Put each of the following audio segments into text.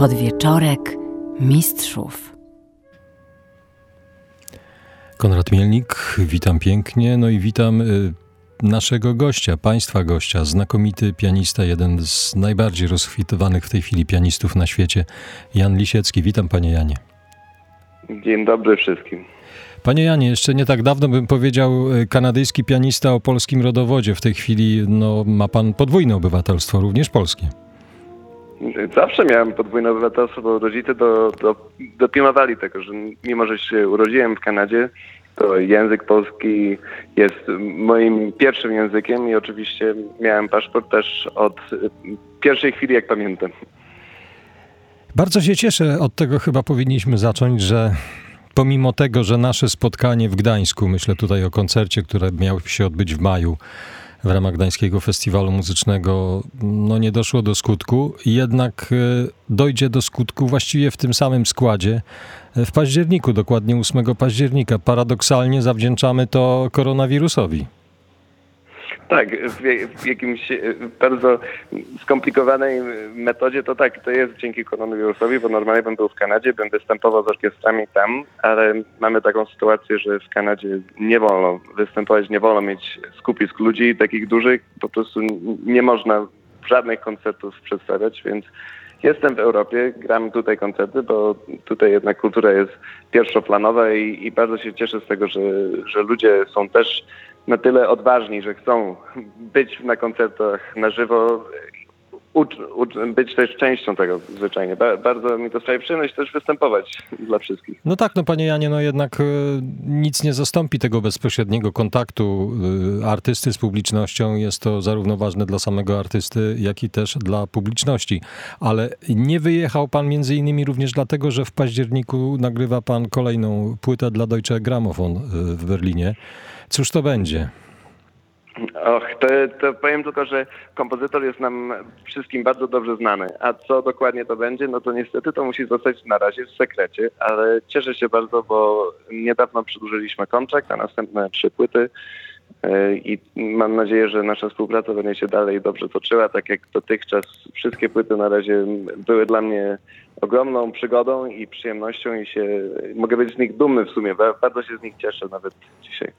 Podwieczorek mistrzów. Konrad Mielnik, witam pięknie, no i witam naszego gościa, państwa gościa, znakomity pianista, jeden z najbardziej rozchwytywanych w tej chwili pianistów na świecie, Jan Lisiecki. Witam, panie Janie. Dzień dobry wszystkim. Panie Janie, jeszcze nie tak dawno bym powiedział kanadyjski pianista o polskim rodowodzie. W tej chwili ma pan podwójne obywatelstwo, również polskie. Zawsze miałem podwójne obywatelstwo, bo rodzice dopilnowali tego, że mimo, że się urodziłem w Kanadzie, to język polski jest moim pierwszym językiem i oczywiście miałem paszport też od pierwszej chwili, jak pamiętam. Bardzo się cieszę, od tego chyba powinniśmy zacząć, że pomimo tego, że nasze spotkanie w Gdańsku, myślę tutaj o koncercie, które miało się odbyć w maju w ramach Gdańskiego Festiwalu Muzycznego, nie doszło do skutku, jednak dojdzie do skutku właściwie w tym samym składzie w październiku, dokładnie 8 października. Paradoksalnie zawdzięczamy to koronawirusowi. Tak, w jakimś bardzo skomplikowanej metodzie to tak, to jest dzięki koronawirusowi, bo normalnie bym był w Kanadzie, bym występował z orkiestrami tam, ale mamy taką sytuację, że w Kanadzie nie wolno występować, nie wolno mieć skupisk ludzi takich dużych, po prostu nie można żadnych koncertów przedstawiać, więc jestem w Europie, gram tutaj koncerty, bo tutaj jednak kultura jest pierwszoplanowa i bardzo się cieszę z tego, że ludzie są też na tyle odważni, że chcą być na koncertach na żywo, być też częścią tego zwyczajnie. Bardzo mi to sprawia przyjemność też występować dla wszystkich. No tak, panie Janie, jednak nic nie zastąpi tego bezpośredniego kontaktu artysty z publicznością. Jest to zarówno ważne dla samego artysty, jak i też dla publiczności. Ale nie wyjechał pan między innymi również dlatego, że w październiku nagrywa pan kolejną płytę dla Deutsche Grammophon w Berlinie. Cóż to będzie? To powiem tylko, że kompozytor jest nam wszystkim bardzo dobrze znany, a co dokładnie to będzie, to niestety to musi zostać na razie w sekrecie, ale cieszę się bardzo, bo niedawno przedłużyliśmy kontrakt na następne 3 płyty i mam nadzieję, że nasza współpraca będzie się dalej dobrze toczyła, tak jak dotychczas wszystkie płyty na razie były dla mnie ogromną przygodą i przyjemnością i mogę być z nich dumny w sumie, bardzo się z nich cieszę nawet dzisiaj.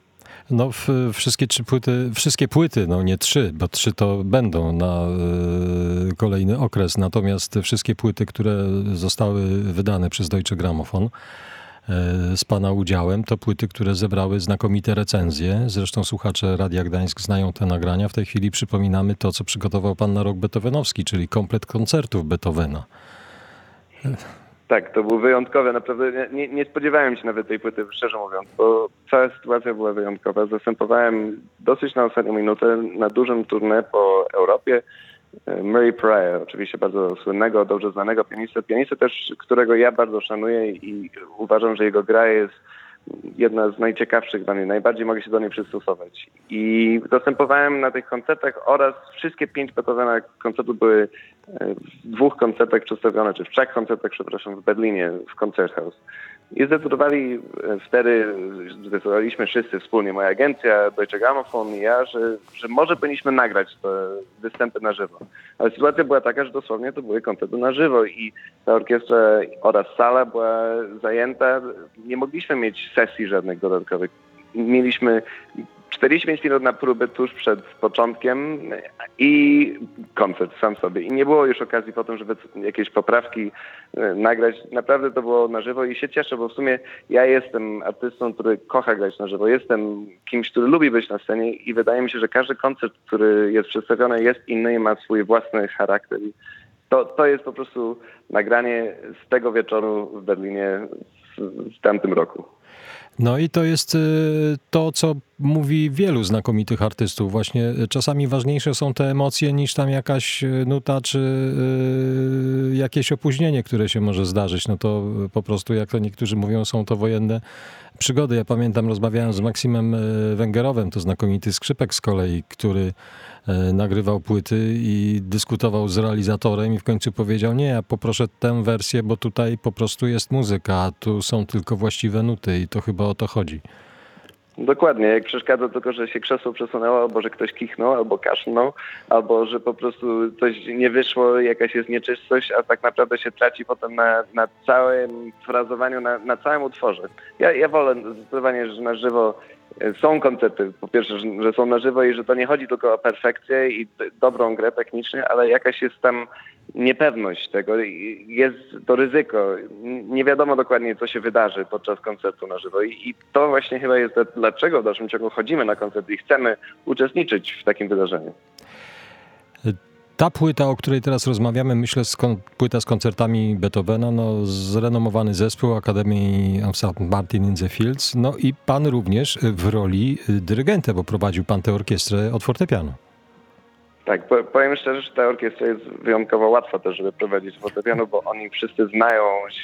Wszystkie płyty, nie 3, bo 3 to będą na kolejny okres, natomiast wszystkie płyty, które zostały wydane przez Deutsche Grammophon z pana udziałem, to płyty, które zebrały znakomite recenzje. Zresztą słuchacze Radia Gdańsk znają te nagrania. W tej chwili przypominamy to, co przygotował pan na rok beethovenowski, czyli komplet koncertów Beethovena. Tak, to było wyjątkowe. Naprawdę nie spodziewałem się nawet tej płyty, szczerze mówiąc, bo cała sytuacja była wyjątkowa. Zastępowałem dosyć na ostatnią minutę na dużym tournée po Europie Murray Pryor, oczywiście bardzo słynnego, dobrze znanego pianistę też, którego ja bardzo szanuję i uważam, że jego gra jest jedna z najciekawszych dla mnie, najbardziej mogę się do niej przystosować. I zastępowałem na tych koncertach oraz wszystkie 5 Beethovena koncertów były w 2 koncertach przedstawione, czy w 3 koncertach, w Berlinie, w Konzerthaus. I zdecydowaliśmy wszyscy wspólnie, moja agencja, Deutsche Grammophon i ja, że może powinniśmy nagrać te występy na żywo. Ale sytuacja była taka, że dosłownie to były koncerty na żywo i ta orkiestra oraz sala była zajęta. Nie mogliśmy mieć sesji żadnych dodatkowych. Mieliśmy 45 minut na próbę tuż przed początkiem i koncert sam sobie. I nie było już okazji potem, żeby jakieś poprawki nagrać. Naprawdę to było na żywo i się cieszę, bo w sumie ja jestem artystą, który kocha grać na żywo. Jestem kimś, który lubi być na scenie i wydaje mi się, że każdy koncert, który jest przedstawiony, jest inny i ma swój własny charakter. I to jest po prostu nagranie z tego wieczoru w Berlinie w tamtym roku. I to jest to, co mówi wielu znakomitych artystów. Właśnie czasami ważniejsze są te emocje niż tam jakaś nuta czy jakieś opóźnienie, które się może zdarzyć. To po prostu, jak to niektórzy mówią, są to wojenne przygody. Ja pamiętam, rozmawiałem z Maksimem Węgerowem, to znakomity skrzypek z kolei, który nagrywał płyty i dyskutował z realizatorem i w końcu powiedział: nie, ja poproszę tę wersję, bo tutaj po prostu jest muzyka, a tu są tylko właściwe nuty i to chyba o to chodzi. Dokładnie, jak przeszkadza tylko, że się krzesło przesunęło, albo że ktoś kichnął, albo kaszlnął, albo że po prostu coś nie wyszło, jakaś jest nieczystość, a tak naprawdę się traci potem na całym frazowaniu, na całym utworze. Ja wolę zdecydowanie, że na żywo są koncerty, po pierwsze, że są na żywo i że to nie chodzi tylko o perfekcję i dobrą grę technicznie, ale jakaś jest tam niepewność tego, jest to ryzyko. Nie wiadomo dokładnie, co się wydarzy podczas koncertu na żywo i to właśnie chyba jest dlaczego w dalszym ciągu chodzimy na koncerty i chcemy uczestniczyć w takim wydarzeniu. Ta płyta, o której teraz rozmawiamy, myślę, płyta z koncertami Beethovena, no zrenomowany zespół Akademii St. Martin in the Fields, no i pan również w roli dyrygenta, bo prowadził pan tę orkiestrę od fortepianu. Tak, powiem szczerze, że ta orkiestra jest wyjątkowo łatwa też, żeby prowadzić fortepianu, bo oni wszyscy znają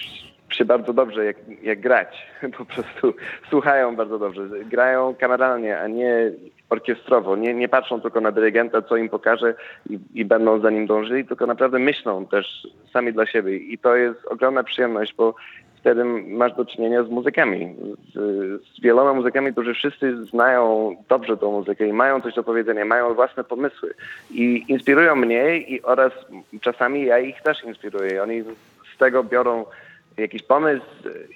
się bardzo dobrze, jak grać. Po prostu słuchają bardzo dobrze. Grają kameralnie, a nie orkiestrowo. Nie patrzą tylko na dyrygenta, co im pokaże i będą za nim dążyli, tylko naprawdę myślą też sami dla siebie. I to jest ogromna przyjemność, bo wtedy masz do czynienia z muzykami. Z wieloma muzykami, którzy wszyscy znają dobrze tą muzykę i mają coś do powiedzenia, mają własne pomysły. I inspirują mnie oraz czasami ja ich też inspiruję. Oni z tego biorą jakiś pomysł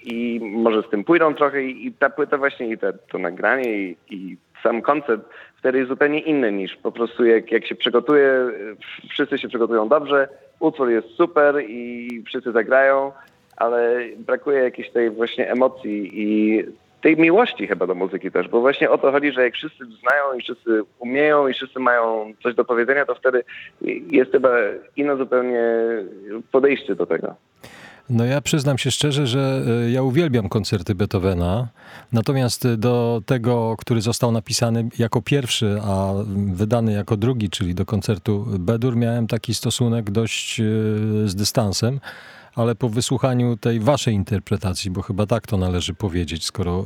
i może z tym pójdą trochę i ta płyta właśnie i to nagranie i sam koncert wtedy jest zupełnie inny niż po prostu jak się przygotuje, wszyscy się przygotują dobrze, utwór jest super i wszyscy zagrają, ale brakuje jakiejś tej właśnie emocji i tej miłości chyba do muzyki też, bo właśnie o to chodzi, że jak wszyscy znają i wszyscy umieją i wszyscy mają coś do powiedzenia, to wtedy jest chyba inne zupełnie podejście do tego. No ja przyznam się szczerze, że ja uwielbiam koncerty Beethovena, natomiast do tego, który został napisany jako pierwszy, a wydany jako drugi, czyli do koncertu B-dur, miałem taki stosunek dość z dystansem, ale po wysłuchaniu tej waszej interpretacji, bo chyba tak to należy powiedzieć, skoro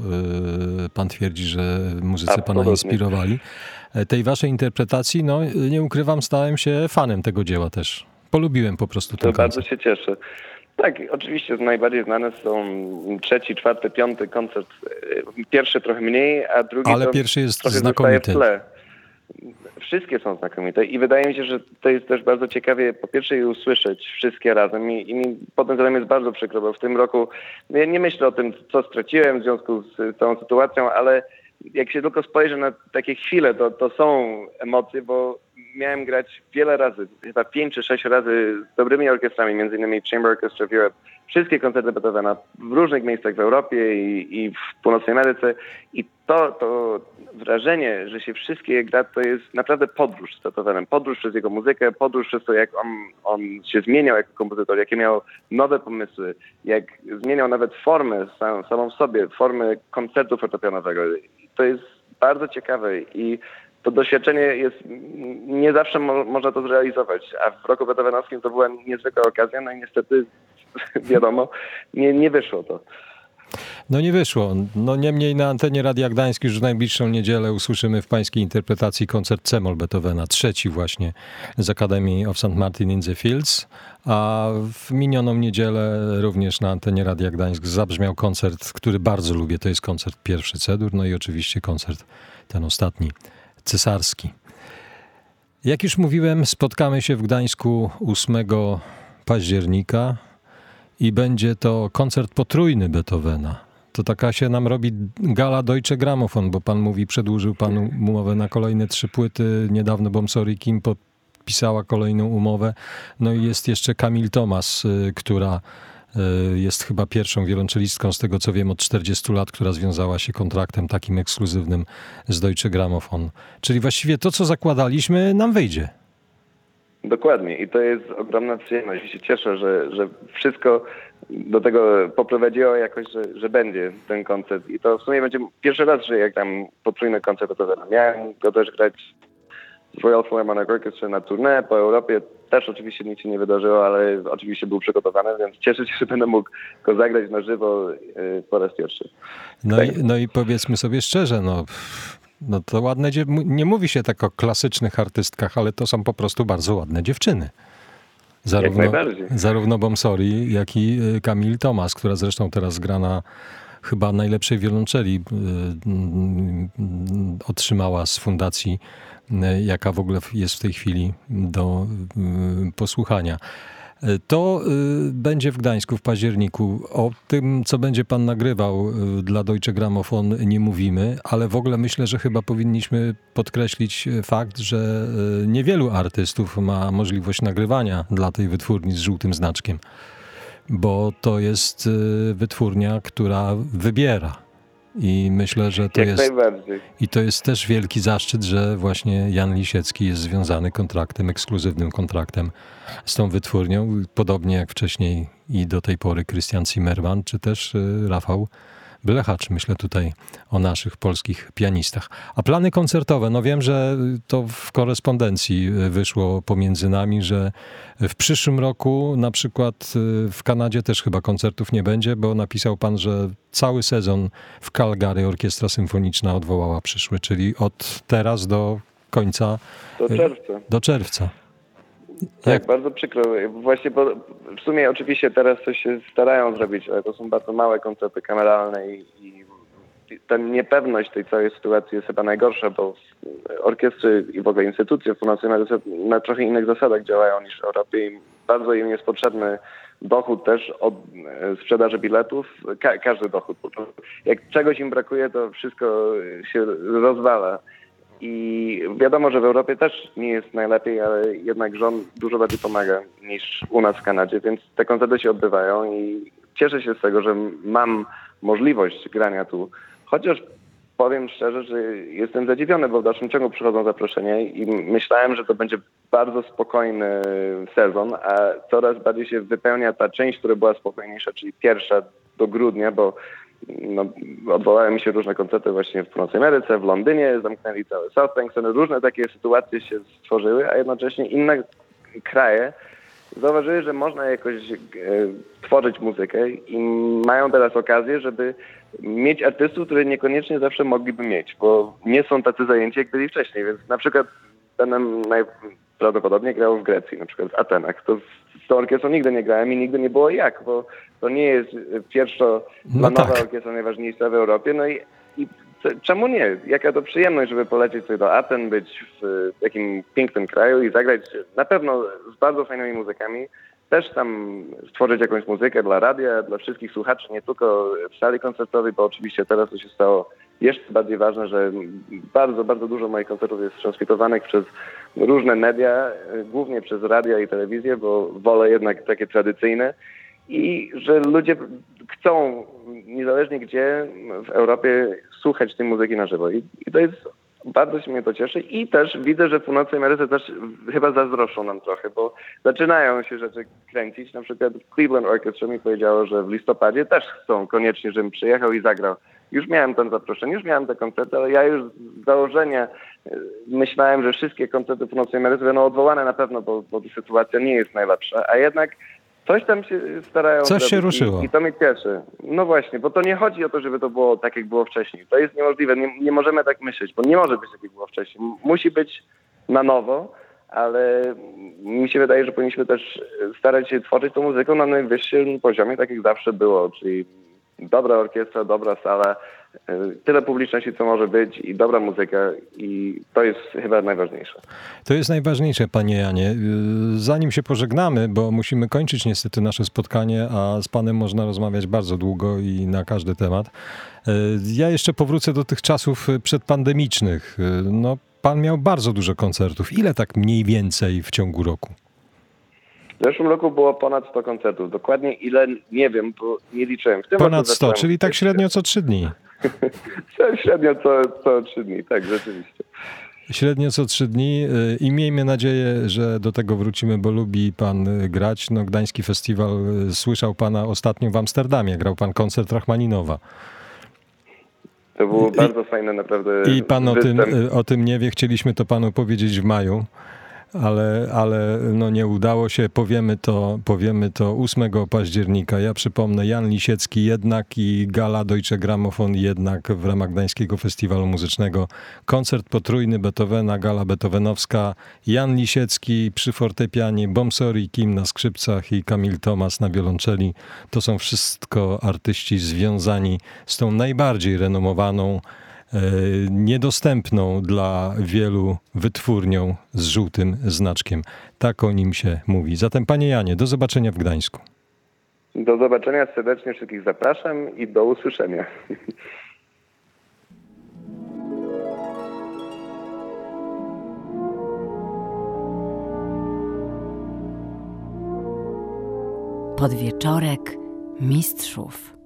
pan twierdzi, że muzycy pana inspirowali, tej waszej interpretacji, no nie ukrywam, stałem się fanem tego dzieła też. Polubiłem po prostu ten koncert. Bardzo się cieszę. Tak, oczywiście najbardziej znane są 3., 4., 5. koncert. Pierwszy trochę mniej, a drugi ale to pierwszy jest trochę znakomity. W tle. Wszystkie są znakomite i wydaje mi się, że to jest też bardzo ciekawie po pierwsze je usłyszeć wszystkie razem i mi pod tym względem jest bardzo przykro, bo w tym roku ja nie myślę o tym, co straciłem w związku z tą sytuacją, ale jak się tylko spojrzy na takie chwile, to są emocje, bo miałem grać wiele razy, chyba 5 czy 6 razy z dobrymi orkiestrami, między innymi Chamber Orchestra of Europe, wszystkie koncerty Beethovena w różnych miejscach w Europie i w Północnej Ameryce i to wrażenie, że się wszystkie gra, to jest naprawdę podróż z Beethovenem, podróż przez jego muzykę, podróż przez to, jak on się zmieniał jako kompozytor, jakie miał nowe pomysły, jak zmieniał nawet formę samą w sobie, formę koncertu fortepianowego. To jest bardzo ciekawe i to doświadczenie jest, nie zawsze można to zrealizować, a w roku beethovenowskim to była niezwykła okazja, no i niestety, wiadomo, nie wyszło to. No nie wyszło. No niemniej na antenie Radia Gdańsk już w najbliższą niedzielę usłyszymy w pańskiej interpretacji koncert C-moll Beethovena, trzeci właśnie z Akademii of St. Martin in the Fields, a w minioną niedzielę również na antenie Radia Gdańsk zabrzmiał koncert, który bardzo lubię, to jest koncert pierwszy C-dur, no i oczywiście koncert ten ostatni, cesarski. Jak już mówiłem, spotkamy się w Gdańsku 8 października i będzie to koncert potrójny Beethovena. To taka się nam robi gala Deutsche Grammophon, bo pan mówi, przedłużył pan umowę na kolejne 3 płyty. Niedawno Bomsori Kim podpisała kolejną umowę. No i jest jeszcze Camille Thomas, która jest chyba pierwszą wiolonczelistką, z tego co wiem, od 40 lat, która związała się kontraktem takim ekskluzywnym z Deutsche Grammophon. Czyli właściwie to, co zakładaliśmy, nam wyjdzie. Dokładnie i to jest ogromna przyjemność. Się cieszę, że wszystko do tego poprowadziło jakoś, że będzie ten koncert. I to w sumie będzie pierwszy raz, że jak tam potrójny koncert Beethovena. Miałem go też grać z Royal Philharmonic Orchestra na tournée po Europie. Też oczywiście nic się nie wydarzyło, ale oczywiście był przygotowany, więc cieszę się, że będę mógł go zagrać na żywo po raz pierwszy. No i powiedzmy sobie szczerze, no to ładne, nie mówi się tak o klasycznych artystkach, ale to są po prostu bardzo ładne dziewczyny. Zarówno Bomsori, jak i Camille Thomas, która zresztą teraz gra na chyba najlepszej wiolonczeli otrzymała z fundacji, jaka w ogóle jest w tej chwili do posłuchania. To będzie w Gdańsku w październiku. O tym, co będzie pan nagrywał dla Deutsche Grammophon, nie mówimy, ale w ogóle myślę, że chyba powinniśmy podkreślić fakt, że niewielu artystów ma możliwość nagrywania dla tej wytwórni z żółtym znaczkiem, bo to jest wytwórnia, która wybiera. I myślę, że to jest też wielki zaszczyt, że właśnie Jan Lisiecki jest związany ekskluzywnym kontraktem z tą wytwórnią, podobnie jak wcześniej i do tej pory Christian Zimmermann, czy też Rafał Blechacz. Myślę tutaj o naszych polskich pianistach. A plany koncertowe, no wiem, że to w korespondencji wyszło pomiędzy nami, że w przyszłym roku na przykład w Kanadzie też chyba koncertów nie będzie, bo napisał pan, że cały sezon w Calgary Orkiestra Symfoniczna odwołała przyszły, czyli od teraz do końca... Do czerwca. Tak, bardzo przykro. Właśnie, bo w sumie oczywiście teraz coś się starają zrobić, ale to są bardzo małe koncerty kameralne i ta niepewność tej całej sytuacji jest chyba najgorsza, bo orkiestry i w ogóle instytucje fundacyjne na trochę innych zasadach działają niż w Europie i bardzo im jest potrzebny dochód też od sprzedaży biletów, każdy dochód. Jak czegoś im brakuje, to wszystko się rozwala. I wiadomo, że w Europie też nie jest najlepiej, ale jednak rząd dużo bardziej pomaga niż u nas w Kanadzie, więc te koncerty się odbywają i cieszę się z tego, że mam możliwość grania tu. Chociaż powiem szczerze, że jestem zadziwiony, bo w dalszym ciągu przychodzą zaproszenia i myślałem, że to będzie bardzo spokojny sezon, a coraz bardziej się wypełnia ta część, która była spokojniejsza, czyli pierwsza do grudnia, bo odwołały mi się różne koncerty właśnie w Północnej Ameryce, w Londynie, zamknęli cały South Bankston, różne takie sytuacje się stworzyły, a jednocześnie inne kraje zauważyły, że można jakoś tworzyć muzykę i mają teraz okazję, żeby mieć artystów, które niekoniecznie zawsze mogliby mieć, bo nie są tacy zajęci, jak byli wcześniej, więc na przykład będę najprawdopodobniej grał w Grecji, na przykład w Atenach. To z tą orkiestrą nigdy nie grałem i nigdy nie było jak, bo to nie jest pierwszoplanowa orkiestra najważniejsza w Europie, no i czemu nie? Jaka to przyjemność, żeby polecieć sobie do Aten, być w takim pięknym kraju i zagrać na pewno z bardzo fajnymi muzykami, też tam stworzyć jakąś muzykę dla radia, dla wszystkich słuchaczy, nie tylko w sali koncertowej, bo oczywiście teraz to się stało jeszcze bardziej ważne, że bardzo, bardzo dużo moich koncertów jest transmitowanych przez różne media, głównie przez radia i telewizję, bo wolę jednak takie tradycyjne i że ludzie chcą, niezależnie gdzie w Europie, słuchać tej muzyki na żywo. I to jest, bardzo się mnie to cieszy i też widzę, że w Północnej Ameryce też chyba zazdroszczą nam trochę, bo zaczynają się rzeczy kręcić. Na przykład Cleveland Orchestra mi powiedziało, że w listopadzie też chcą koniecznie, żebym przyjechał i zagrał. Już miałem ten zaproszenie, już miałem te koncerty, ale ja już z założenia myślałem, że wszystkie koncerty w Północnej Ameryce będą odwołane na pewno, bo sytuacja nie jest najlepsza, a jednak coś tam się starają zrobić. Coś się ruszyło. I to mnie cieszy. No właśnie, bo to nie chodzi o to, żeby to było tak, jak było wcześniej. To jest niemożliwe. Nie możemy tak myśleć, bo nie może być tak, jak było wcześniej. Musi być na nowo, ale mi się wydaje, że powinniśmy też starać się tworzyć tą muzykę na najwyższym poziomie, tak jak zawsze było, czyli dobra orkiestra, dobra sala, tyle publiczności, co może być i dobra muzyka i to jest chyba najważniejsze. To jest najważniejsze, panie Janie. Zanim się pożegnamy, bo musimy kończyć niestety nasze spotkanie, a z panem można rozmawiać bardzo długo i na każdy temat. Ja jeszcze powrócę do tych czasów przedpandemicznych. No, pan miał bardzo dużo koncertów. Ile tak mniej więcej w ciągu roku? W zeszłym roku było ponad 100 koncertów. Dokładnie ile, nie wiem, bo nie liczyłem. W tym ponad 100, czyli tak średnio co 3 dni. Średnio co 3 dni, tak, rzeczywiście. Średnio co 3 dni i miejmy nadzieję, że do tego wrócimy, bo lubi pan grać. No, Gdański Festiwal, słyszał pana ostatnio w Amsterdamie, grał pan koncert Rachmaninowa. To było bardzo fajne naprawdę. I pan o tym nie wie, chcieliśmy to panu powiedzieć w maju. ale no nie udało się. Powiemy to 8 października. Ja przypomnę, Jan Lisiecki jednak i Gala Deutsche Grammophon jednak w ramach Gdańskiego Festiwalu Muzycznego. Koncert potrójny Beethovena, gala beethovenowska, Jan Lisiecki przy fortepianie, Bomsori Kim na skrzypcach i Kamil Tomas na wiolonczeli. To są wszystko artyści związani z tą najbardziej renomowaną, niedostępną dla wielu wytwórnią z żółtym znaczkiem. Tak o nim się mówi. Zatem, panie Janie, do zobaczenia w Gdańsku. Do zobaczenia, serdecznie wszystkich zapraszam i do usłyszenia. Podwieczorek mistrzów.